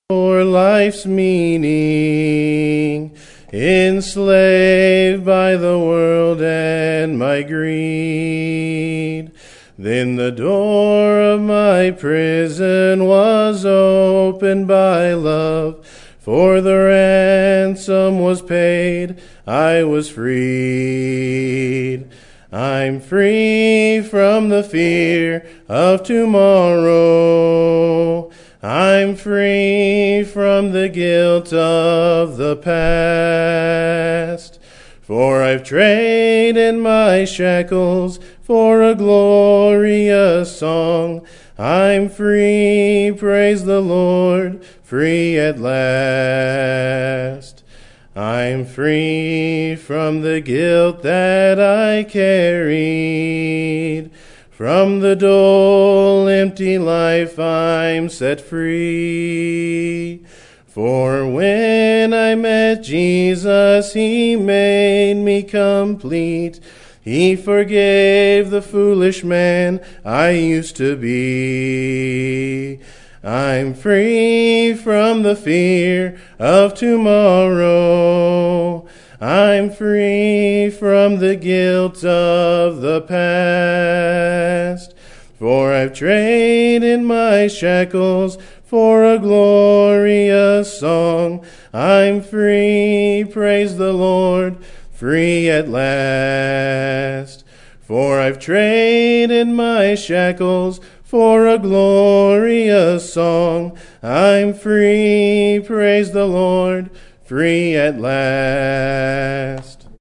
for life's meaning, enslaved by the world and my greed. Then the door of my prison was opened by love, for the ransom was paid, I was freed. I'm free from the fear of tomorrow. I'm free from the guilt of the past. For I've traded my shackles for a glorious song. I'm free, praise the Lord, free at last. I'm free from the guilt that I carried. From the dull, empty life I'm set free. For when I met Jesus, He made me complete. He forgave the foolish man I used to be. I'm free from the fear of tomorrow. I'm free from the guilt of the past. For I've traded my shackles for a glorious song. I'm free, praise the Lord, free at last. For I've traded my shackles for a glorious song. I'm free, praise the Lord, free at last.